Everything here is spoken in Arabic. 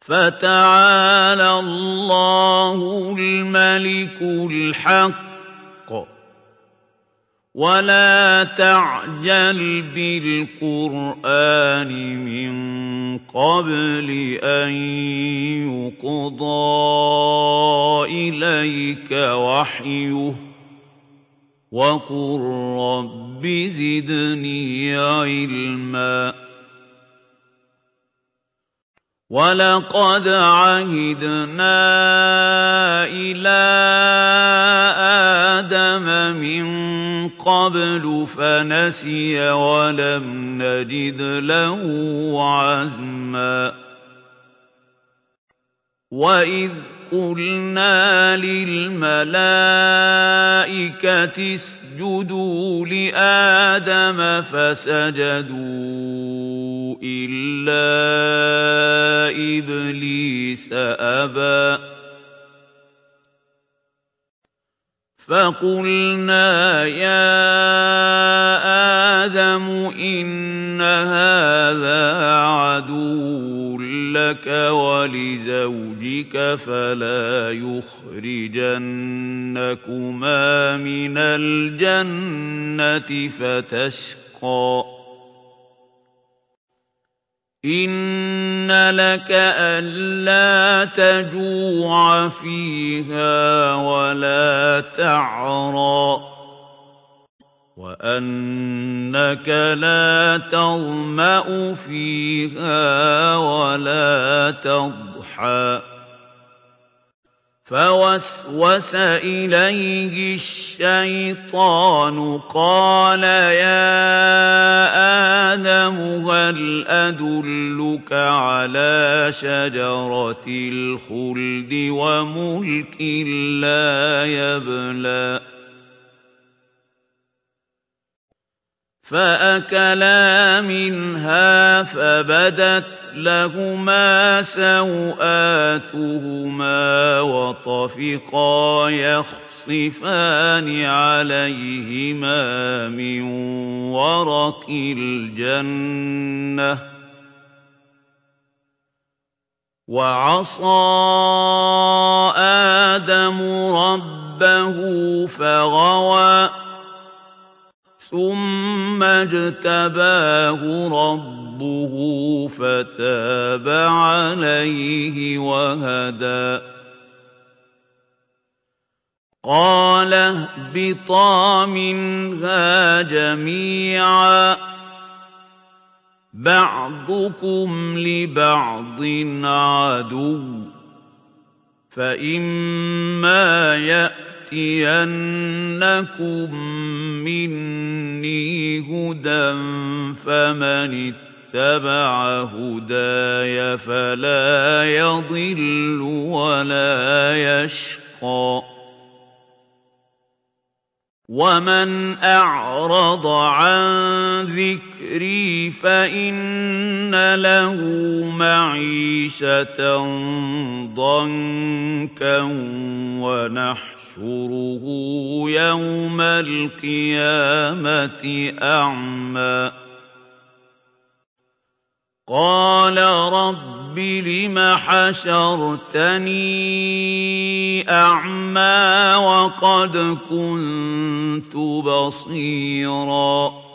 فَتَعَالَى اللَّهُ الْمَلِكُ الْحَقُّ ۗ وَلَا تَعْجَلْ بِالْقُرْآنِ مِن قَبْلِ أَن يُقْضَىٰ إِلَيْكَ وَحْيُهُ ۖ وَقُل رَّبِّ زِدْنِي عِلْمًا. وَلَقَدْ عَهِدْنَا إِلَىٰ آدَمَ مِن قَبْلُ فَنَسِيَ وَلَمْ نَجِدْ لَهُ عَزْمًا وَإِذْ قُلْنَا لِلْمَلَائِكَةِ اسْجُدُوا لِآدَمَ فَسَجَدُوا إِلَّا إِبْلِيسَ أَبَىٰ فَقُلْنَا يَا آدَمُ إِنَّ هَٰذَا عَدُوٌّ لَّكَ وَلِزَوْجِكَ فَلَا يُخْرِجَنَّكُمَا مِنَ الْجَنَّةِ فَتَشْقَىٰ إِنَّ لَكَ أَلَّا تَجُوعَ فِيهَا وَلَا تَعْرَىٰ وَأَنَّكَ لَا تَظْمَأُ فِيهَا وَلَا تَضْحَىٰ فَوَسْوَسَ إِلَيْهِ الشَّيْطَانُ قَالَ يَا آدَمُ هَلْ أَدُلُّكَ عَلَىٰ شَجَرَةِ الْخُلْدِ وَمُلْكٍ لَّا يَبْلَىٰ فَأَكَلَا مِنْهَا فَبَدَتْ لَهُمَا سَوْآتُهُمَا وَطَفِقَا يَخْصِفَانِ عَلَيْهِمَا مِن وَرَقِ الْجَنَّةِ وَعَصَىٰ آدَمُ رَبَّهُ فَغَوَىٰ ثُمَّ اجْتَبَاهُ رَبُّهُ فَتَابَ عَلَيْهِ وَهَدَىٰ قَالَ اهْبِطَا مِنْهَا جَمِيعًا ۖ بَعْضُكُمْ لِبَعْضٍ عَدُوٌّ ۖ فَإِمَّا يَأْتِيَنَّكُم مِّنِّي هُدًى فَمَنِ اتَّبَعَ هُدَايَ فَلَا يَضِلُّ وَلَا يَشْقَىٰ وَمَنْ أَعْرَضَ عَن ذِكْرِي فَإِنَّ لَهُ مَعِيشَةً ضَنكًا وَنَحْشُرُهُ يَوْمَ الْقِيَامَةِ أَعْمَىٰ قَالَ رَبِّ لِمَ حَشَرْتَنِي أَعْمَىٰ وَقَدْ كُنتُ بَصِيرًا